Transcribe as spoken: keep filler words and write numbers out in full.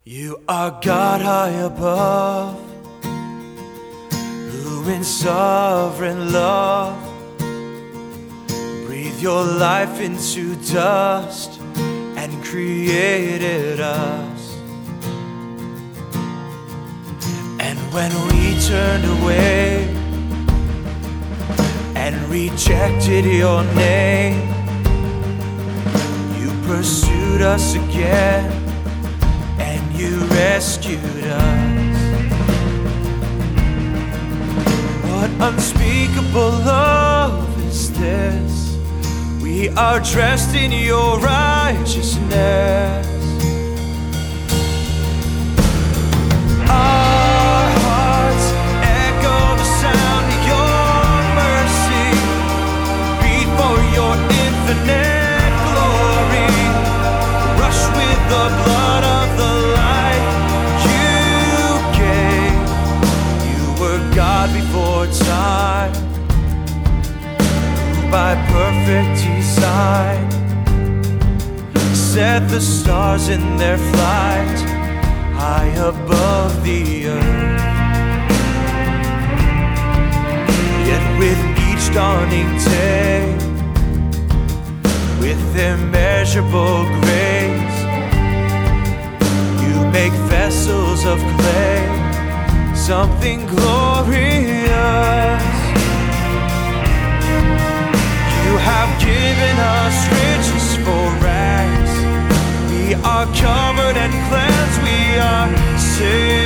You are God high above, who in sovereign love breathed your life into dust and created us. And when we turned away and rejected your name, you pursued us again and you rescued us. What unspeakable love is this? We are dressed in your righteousness. Our hearts echo the sound of your mercy, beat for your infinite glory, rush with the blood of the life you gave. You were God before time, who by perfect design set the stars in their flight high above the earth. Yet with each dawning day, with immeasurable grace, you make vessels of clay something glorious. You have given us riches for rags. We are covered and cleansed. We are saved.